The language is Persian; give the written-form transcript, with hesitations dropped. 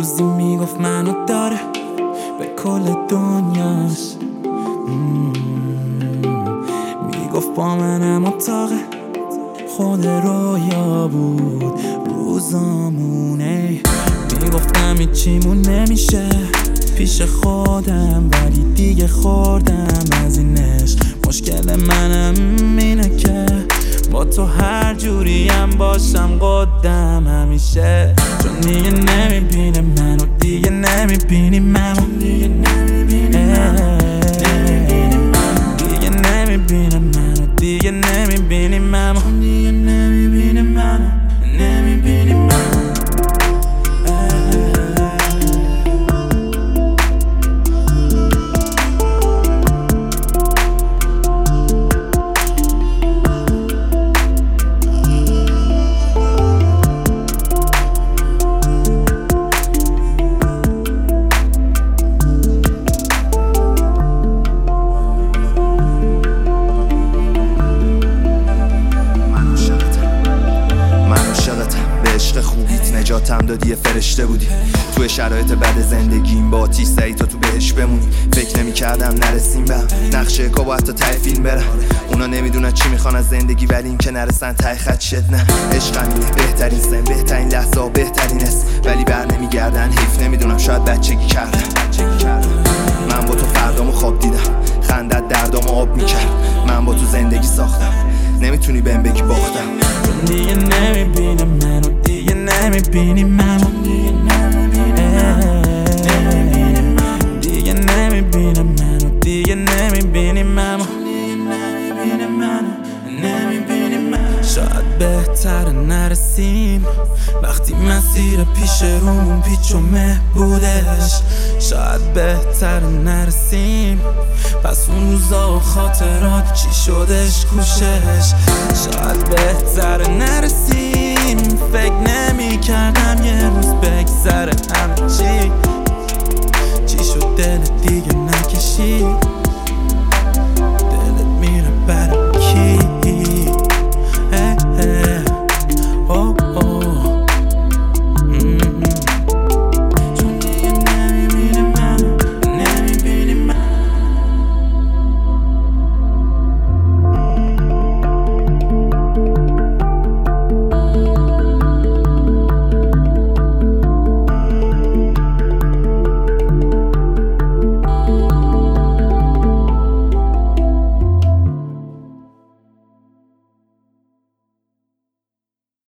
روزی میگفت منو داره به کل دنیاش، میگفت با منم اتاقه خود رویا بود روزامونه. میگفتم هیچیمون نمیشه پیش خودم، ولی دیگه خوردم از اینش. مشکل منم اینه که با تو هر جوریم باشم قدم همیشه، چون دیگه نمیبینه منو، دیگه نمیبینی منو، دیگه نمیبینه منو، دیگه نمیبینه منو، دیگه نمیبینی منو، دیگه نمیبینه منو، نمیبینی منو. نجاتم دادی، یه فرشته بودی توی شرایط بد زندگیم، با آتیش زدی تا تو بهش بمونی. فکر نمی کردم نرسیم به هم، نقشه کا با حتی ته فیلم برم. اونا نمیدونن چی میخوان از زندگی، ولی این که نرسن ته خط شد. نه عشق همینه، بهترین سن، بهترین لحظه ها، بهترین است، ولی بر نمیگردن. حیف نمیدونم، شاید بچگی کردم. من با تو فردامو خواب دیدم، خندت دردامو آب میکرد. من با تو زندگی ساختم، نمیتونی بهم بگی باختم. دیگه نمیبینه منو، دیگه نمیبینی منو، دیگه نمیبینه منو، دیگه نمیبینی منو، نمیبینی منو. شاید بهتر نرسیم وقتی مسیر پیش رومون پیچ و مه بودش. شاید بهتر نرسیم پس اون روزا و خاطرات چی شدش کوشش. شاید بهتر نرسیم، فکر نمی کردم یه روز بگذره